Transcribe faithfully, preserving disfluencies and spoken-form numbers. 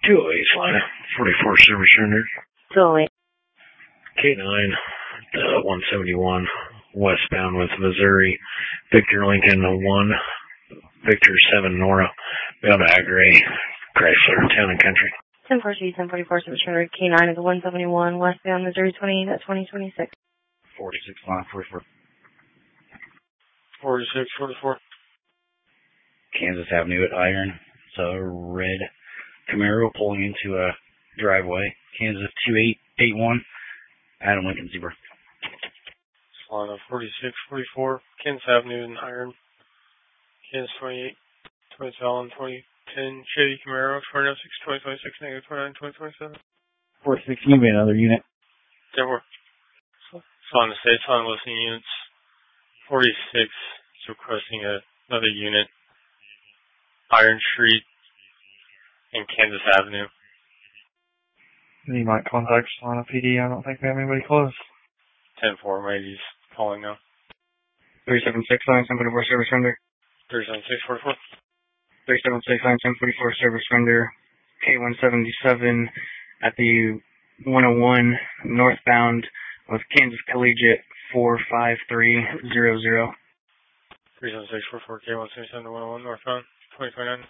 two oh eight, Salina, forty-four service rendered. two oh eight. K nine, uh, one seventy-one, westbound with Missouri, Victor Lincoln one, Victor seven Nora, bound to Agray, Chrysler, Town and Country. ten four C, ten forty-four, service rendered. K nine is one seventy-one, westbound Missouri twenty-eight at twenty twenty-six. forty-six, line forty-four. forty-six, forty-four. Kansas Avenue at Iron. It's a red Camaro pulling into a driveway. Kansas two eight eight one. Adam Lincoln Zebra. Solana forty-six, forty-four. Kansas Avenue and Iron. Kansas twenty-eight, twenty Allen, twenty ten Chevy Camaro, twenty oh six, twenty twenty-six, negative twenty-nine, twenty twenty-seven. forty-six, you be another unit. ten four. Solana State, Solana listening units. forty-six is requesting a, another unit. Iron Street and Kansas Avenue. You might contact Solana P D. I don't think we have anybody close. ten four, Mady's calling now. three seven six nine, ten forty-four service render. three seven six, forty-four. three seven six nine, ten forty-four service render. K one seventy-seven at the one oh one northbound with Kansas Collegiate four five three zero zero. three seven six, forty-four, K one seventy-seven to one oh one northbound, twenty twenty-nine.